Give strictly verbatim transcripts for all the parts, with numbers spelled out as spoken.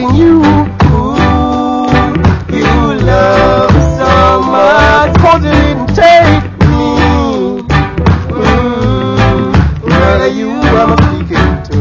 asking you who you love so much. 'Cause you didn't take me. Mm, whether you I'm speaking to.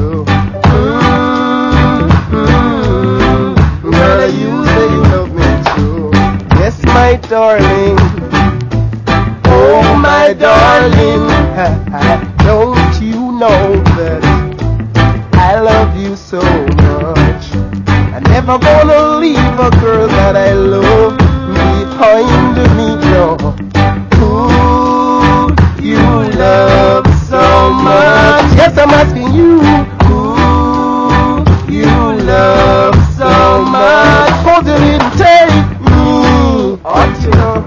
Mm, mm, whether you say you love me too. Yes, my darling. Oh, my darling. Don't you know that I love you so much? I'm never gonna leave a girl that I love behind me, no. Who you love so much? Yes, I'm asking you. Who you love so much? 'Cause you didn't take me. Oh, you know.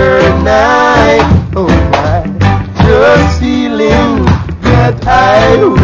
I